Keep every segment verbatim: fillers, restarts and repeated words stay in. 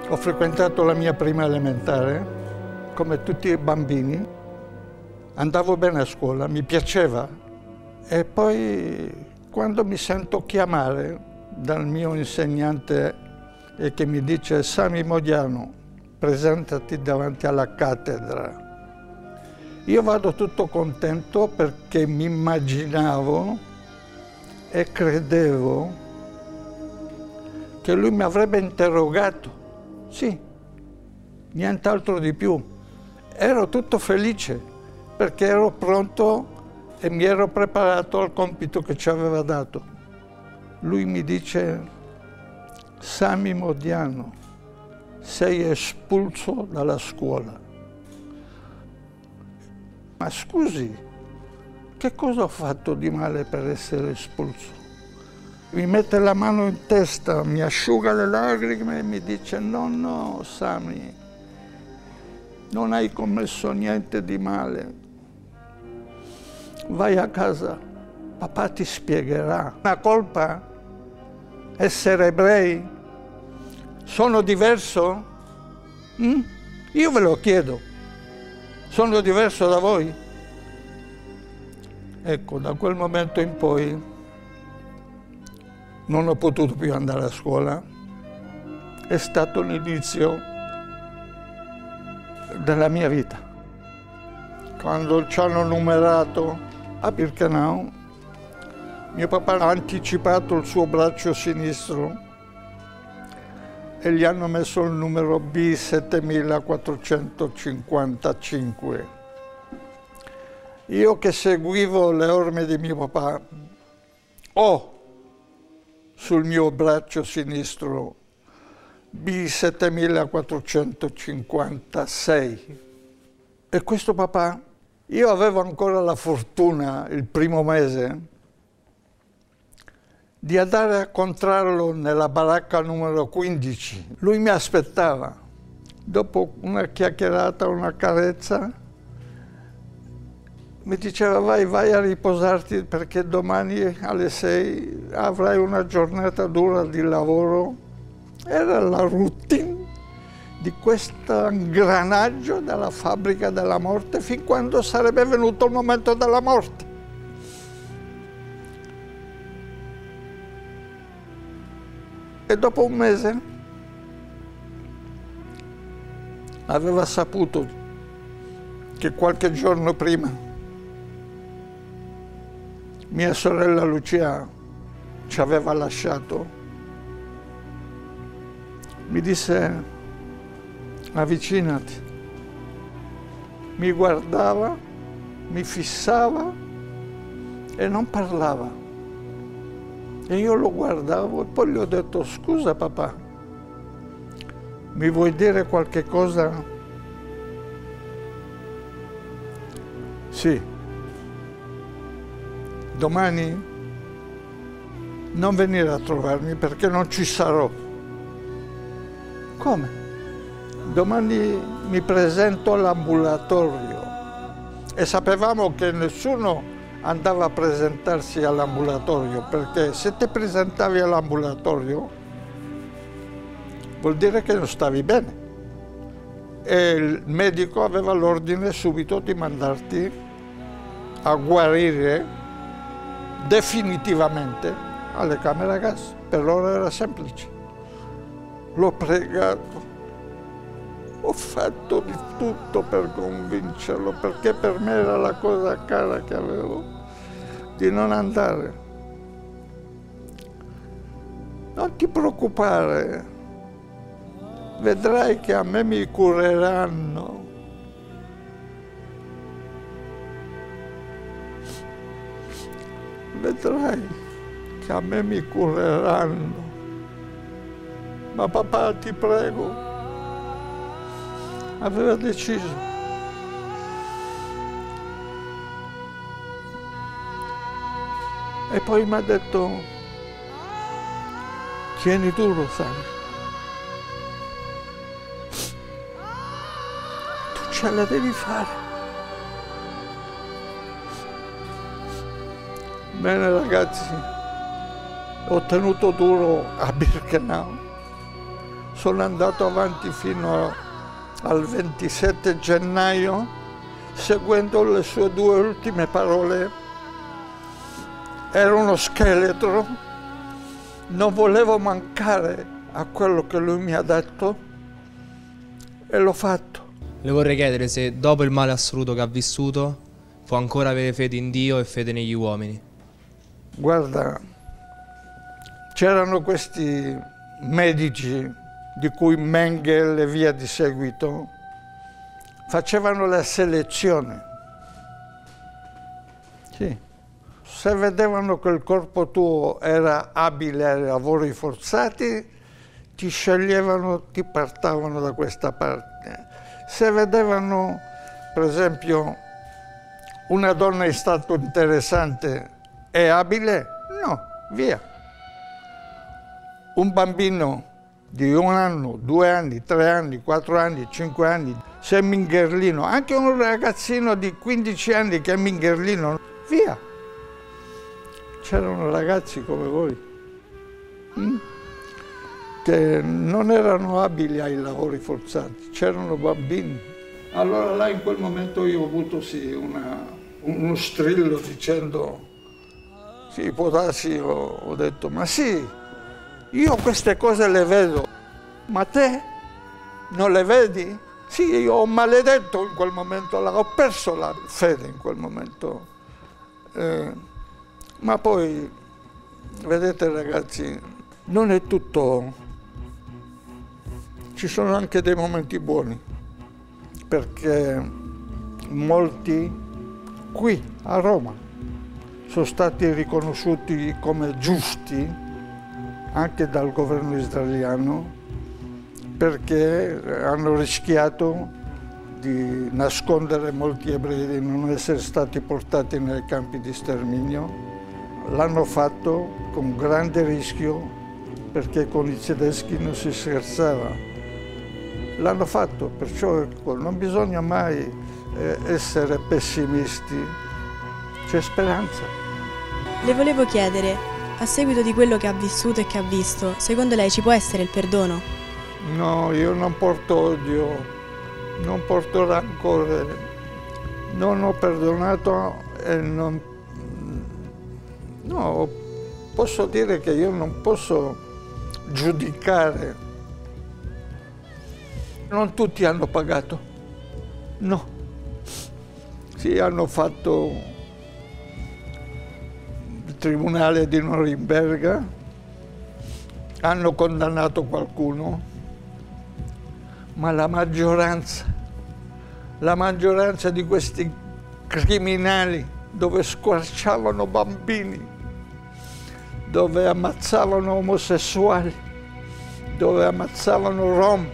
Ho frequentato la mia prima elementare, come tutti i bambini. Andavo bene a scuola, mi piaceva. E poi, quando mi sento chiamare dal mio insegnante e che mi dice: Sami Modiano, presentati davanti alla cattedra. Io vado tutto contento perché mi immaginavo e credevo che lui mi avrebbe interrogato. Sì, nient'altro di più. Ero tutto felice perché ero pronto e mi ero preparato al compito che ci aveva dato. Lui mi dice: Sami Modiano, sei espulso dalla scuola. Ma scusi, che cosa ho fatto di male per essere espulso? Mi mette la mano in testa, mi asciuga le lacrime e mi dice: no, no, Sami, non hai commesso niente di male. Vai a casa, papà ti spiegherà. La colpa? Essere ebrei? Sono diverso? Mm? Io ve lo chiedo. Sono diverso da voi? Ecco, da quel momento in poi non ho potuto più andare a scuola. È stato l'inizio della mia vita. Quando ci hanno numerato a Birkenau, mio papà ha anticipato il suo braccio sinistro e gli hanno messo il numero B settemilaquattrocentocinquantacinque. Io che seguivo le orme di mio papà, ho sul mio braccio sinistro B settemilaquattrocentocinquantasei. E questo papà, io avevo ancora la fortuna, il primo mese, di andare a incontrarlo nella baracca numero quindici. Lui mi aspettava. Dopo una chiacchierata, una carezza, mi diceva: vai, vai a riposarti perché domani alle sei avrai una giornata dura di lavoro. Era la routine di questo ingranaggio della fabbrica della morte fin quando sarebbe venuto il momento della morte. E dopo un mese aveva saputo che qualche giorno prima mia sorella Lucia ci aveva lasciato. Mi disse: avvicinati. Mi guardava, mi fissava e non parlava. E io lo guardavo e poi gli ho detto: scusa papà, mi vuoi dire qualche cosa? Sì. Domani non venire a trovarmi perché non ci sarò. Come? Domani mi presento all'ambulatorio. E sapevamo che nessuno andava a presentarsi all'ambulatorio, perché se ti presentavi all'ambulatorio vuol dire che non stavi bene. E il medico aveva l'ordine subito di mandarti a guarire definitivamente alle camere a gas. Per loro era semplice. L'ho pregato, ho fatto di tutto per convincerlo, perché per me era la cosa cara che avevo, di non andare. Non ti preoccupare, vedrai che a me mi cureranno. Vedrai che a me mi cureranno. Ma papà, ti prego, aveva deciso. E poi mi ha detto: tieni duro, Sami. Tu ce la devi fare. Bene ragazzi, ho tenuto duro a Birkenau. sono andato avanti fino al ventisette gennaio, seguendo le sue due ultime parole. Era uno scheletro, non volevo mancare a quello che lui mi ha detto e l'ho fatto. Le vorrei chiedere se dopo il male assoluto che ha vissuto può ancora avere fede in Dio e fede negli uomini. Guarda, c'erano questi medici di cui Mengele e via di seguito facevano la selezione. Sì. Se vedevano che il corpo tuo era abile ai lavori forzati, ti sceglievano, ti portavano da questa parte. Se vedevano, per esempio, una donna in stato interessante e abile, no, via. Un bambino di un anno, due anni, tre anni, quattro anni, cinque anni, se è mingherlino, anche un ragazzino di quindici anni che è mingherlino, via. C'erano ragazzi come voi, hm? che non erano abili ai lavori forzati, c'erano bambini. Allora là in quel momento io ho avuto sì, una, uno strillo dicendo, sì, può darsi, ho, ho detto, ma sì, io queste cose le vedo, ma te non le vedi? Sì, io ho maledetto in quel momento, ho perso la fede in quel momento. Eh, ma poi, vedete ragazzi, non è tutto, ci sono anche dei momenti buoni, perché molti qui a Roma sono stati riconosciuti come giusti anche dal governo israeliano, perché hanno rischiato di nascondere molti ebrei, di non essere stati portati nei campi di sterminio. L'hanno fatto con grande rischio, perché con i tedeschi non si scherzava. L'hanno fatto, perciò ecco, non bisogna mai eh, essere pessimisti, c'è speranza. Le volevo chiedere, a seguito di quello che ha vissuto e che ha visto, secondo lei ci può essere il perdono? No, io non porto odio, non porto rancore, non ho perdonato e non... No, posso dire che io non posso giudicare. Non tutti hanno pagato, no. Sì, hanno fatto il tribunale di Norimberga, hanno condannato qualcuno, ma la maggioranza, la maggioranza di questi criminali dove squarciavano bambini, dove ammazzavano omosessuali, dove ammazzavano rom,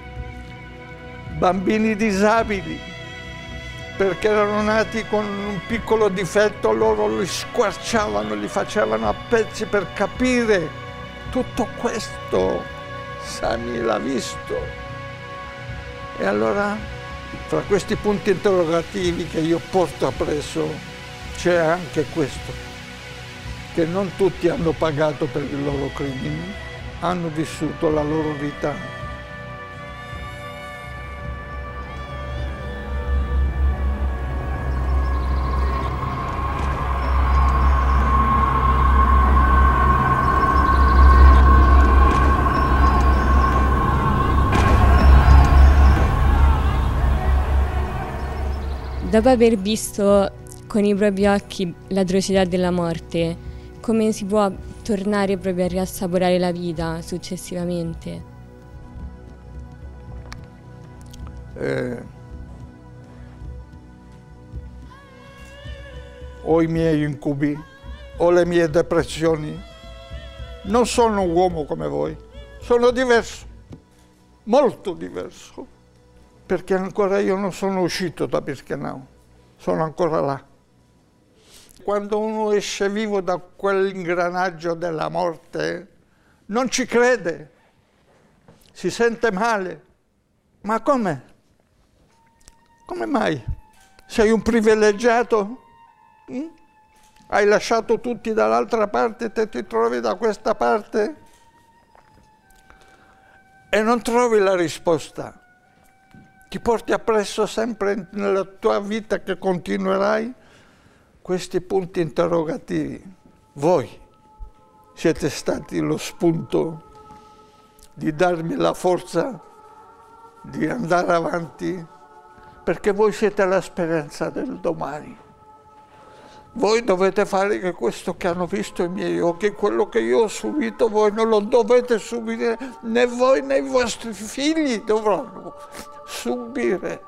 bambini disabili, perché erano nati con un piccolo difetto, loro li squarciavano, li facevano a pezzi per capire. Tutto questo Sami l'ha visto. E allora, fra questi punti interrogativi che io porto appresso, c'è anche questo, che non tutti hanno pagato per i loro crimini, hanno vissuto la loro vita. Dopo aver visto con i propri occhi l'atrocità della morte, come si può tornare proprio a riassaporare la vita successivamente? Eh, ho i miei incubi, ho le mie depressioni. Non sono un uomo come voi, sono diverso, molto diverso, perché ancora io non sono uscito da Birkenau, sono ancora là. Quando uno esce vivo da quell'ingranaggio della morte, non ci crede, si sente male. Ma come? Come mai? Sei un privilegiato? Mm? Hai lasciato tutti dall'altra parte e te ti trovi da questa parte? e non trovi la risposta, ti porti appresso sempre nella tua vita che continuerai questi punti interrogativi. Voi siete stati lo spunto di darmi la forza di andare avanti, perché voi siete la speranza del domani. Voi dovete fare che questo che hanno visto i miei occhi, quello che io ho subito, voi non lo dovete subire, né voi né i vostri figli dovranno subire.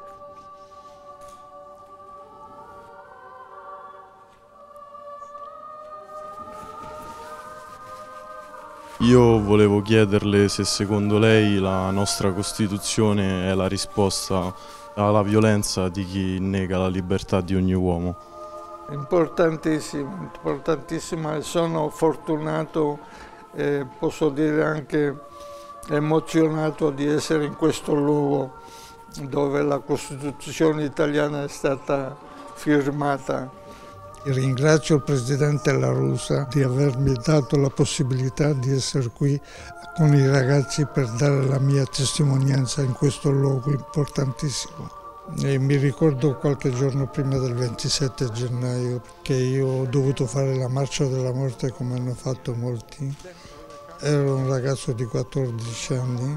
Io volevo chiederle se secondo lei la nostra Costituzione è la risposta alla violenza di chi nega la libertà di ogni uomo. Importantissimo, importantissimo, e sono fortunato e posso dire anche emozionato di essere in questo luogo dove la Costituzione italiana è stata firmata. Ringrazio il Presidente La Russa di avermi dato la possibilità di essere qui con i ragazzi per dare la mia testimonianza in questo luogo importantissimo. E mi ricordo qualche giorno prima del ventisette gennaio che io ho dovuto fare la marcia della morte come hanno fatto molti. Ero un ragazzo di quattordici anni,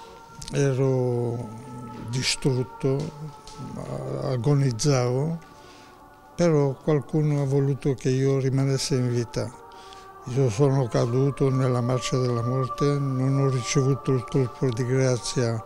ero distrutto, agonizzavo, però qualcuno ha voluto che io rimanessi in vita. Io sono caduto nella marcia della morte, non ho ricevuto il colpo di grazia.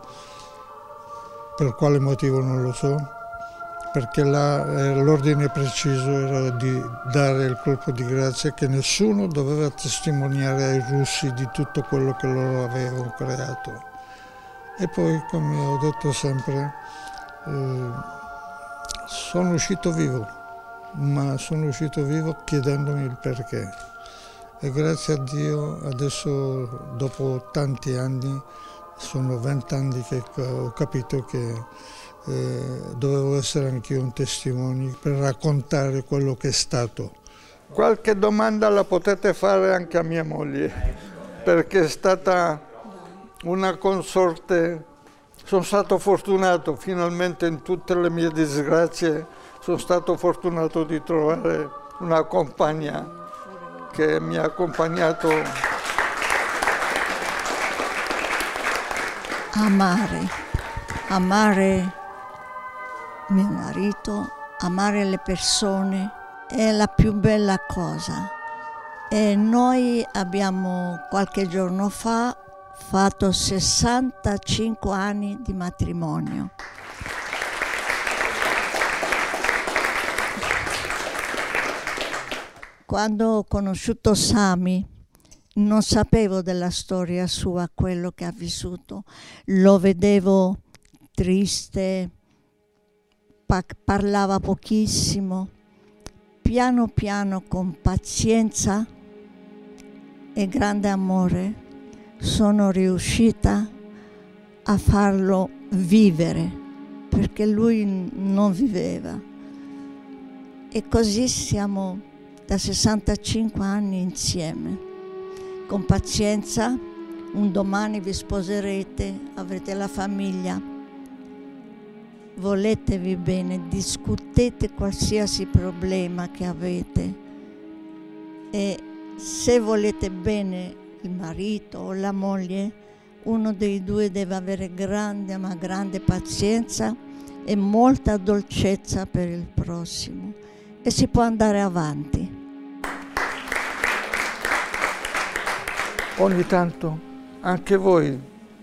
Per quale motivo non lo so, perché l'ordine preciso era di dare il colpo di grazia, che nessuno doveva testimoniare ai russi di tutto quello che loro avevano creato. E poi, come ho detto sempre, eh, sono uscito vivo, ma sono uscito vivo chiedendomi il perché. E grazie a Dio adesso, dopo tanti anni, sono vent'anni che ho capito che eh, dovevo essere anch'io un testimone per raccontare quello che è stato. Qualche domanda la potete fare anche a mia moglie, perché è stata una consorte. Sono stato fortunato, finalmente in tutte le mie disgrazie, sono stato fortunato di trovare una compagna che mi ha accompagnato. Amare, amare mio marito, amare le persone è la più bella cosa. E noi abbiamo qualche giorno fa fatto sessantacinque anni di matrimonio. Quando ho conosciuto Sami, non sapevo della storia sua, quello che ha vissuto. Lo vedevo triste, pa- parlava pochissimo. Piano piano, con pazienza e grande amore, sono riuscita a farlo vivere, perché lui non viveva. E così siamo da sessantacinque anni insieme. Con pazienza, un domani vi sposerete, avrete la famiglia, voletevi bene, discutete qualsiasi problema che avete e se volete bene il marito o la moglie, uno dei due deve avere grande ma grande pazienza e molta dolcezza per il prossimo e si può andare avanti. Ogni tanto anche voi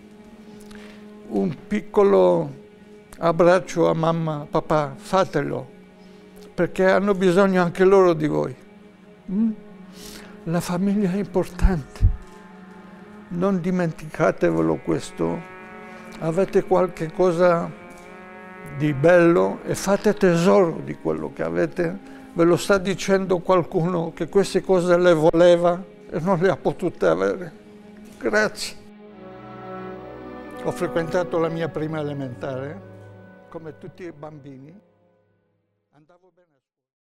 un piccolo abbraccio a mamma, papà, fatelo, perché hanno bisogno anche loro di voi. Mm? La famiglia è importante, non dimenticatevelo questo. Avete qualche cosa di bello e fate tesoro di quello che avete. Ve lo sta dicendo qualcuno che queste cose le voleva e non le ha potute avere. Grazie. Ho frequentato la mia prima elementare, come tutti i bambini. Andavo bene a scuola.